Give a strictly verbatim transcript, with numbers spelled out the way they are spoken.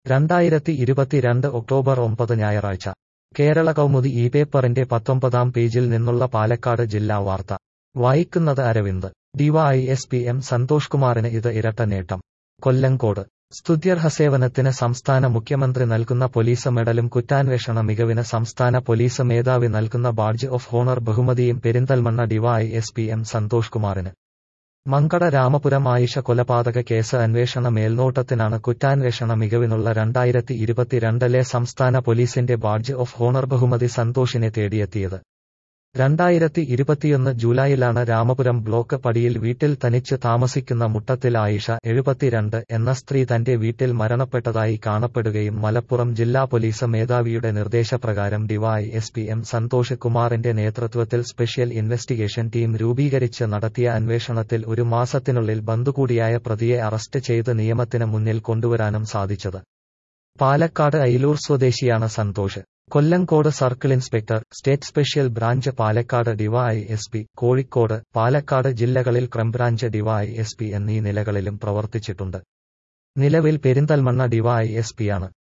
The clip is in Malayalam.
രണ്ടായിരത്തി ഇരുപത്തിരണ്ട് ഒക്ടോബർ ഒമ്പത് ഞായറാഴ്ച കേരള കൗമുദി ഈ പേപ്പറിന്റെ പത്തൊമ്പതാം പേജിൽ നിന്നുള്ള പാലക്കാട് ജില്ലാ വാർത്ത വായിക്കുന്നത് അരവിന്ദ്. ഡിവൈഎസ്പി എം സന്തോഷ് കുമാറിന് ഇത് ഇരട്ട നേട്ടം. കൊല്ലങ്കോട് സ്തുത്യർഹസേവനത്തിന് സംസ്ഥാന മുഖ്യമന്ത്രി നൽകുന്ന പോലീസ് മെഡലും കുറ്റാന്വേഷണ മികവിന് സംസ്ഥാന പോലീസ് മേധാവി നൽകുന്ന ബാഡ്ജ് ഓഫ് ഓണർ ബഹുമതിയും പെരിന്തൽമണ്ണ ഡിവൈഎസ്പി എം സന്തോഷ് കുമാറിന്. മങ്കട രാമപുരം ആയിഷ കൊലപാതക കേസ് അന്വേഷണ മേൽനോട്ടത്തിനാണ് കുറ്റാന്വേഷണ മികവിനുള്ള രണ്ടായിരത്തി ഇരുപത്തിരണ്ടിലെ സംസ്ഥാന പോലീസിന്റെ ബാഡ്ജ് ഓഫ് ഓണർ ബഹുമതി സന്തോഷിനെ തേടിയെത്തിയത്. രണ്ടായിരത്തി ഇരുപത്തിയൊന്ന് ജൂലൈയിലാണ് രാമപുരം ബ്ലോക്ക് പടിയിൽ വീട്ടിൽ തനിച്ച് താമസിക്കുന്ന മുട്ടത്തിൽ ആയിഷ എഴുപത്തിരണ്ട് എന്ന സ്ത്രീ തന്റെ വീട്ടിൽ മരണപ്പെട്ടതായി കാണപ്പെടുകയും മലപ്പുറം ജില്ലാ പോലീസ് മേധാവിയുടെ നിർദ്ദേശപ്രകാരം ഡിവൈഎസ്പി എം സന്തോഷ് കുമാറിന്റെ നേതൃത്വത്തിൽ സ്പെഷ്യൽ ഇൻവെസ്റ്റിഗേഷൻ ടീം രൂപീകരിച്ച് നടത്തിയ അന്വേഷണത്തിൽ ഒരു മാസത്തിനുള്ളിൽ ബന്ധുകൂടിയായ പ്രതിയെ അറസ്റ്റ് ചെയ്ത് നിയമത്തിന് മുന്നിൽ കൊണ്ടുവരാനും സാധിച്ചത്. പാലക്കാട് അയിലൂർ സ്വദേശിയാണ് Santhosh. Kollengode circle inspector, state special branch Palakkad DYSP, Kozhikode, Palakkad ജില്ലകളിൽ ക്രൈംബ്രാഞ്ച് ഡിവൈഎസ്പി എന്നീ നിലകളിലും പ്രവർത്തിച്ചിട്ടുണ്ട്. നിലവിൽ പെരിന്തൽമണ്ണ ഡിവൈഎസ്പിയാണ്.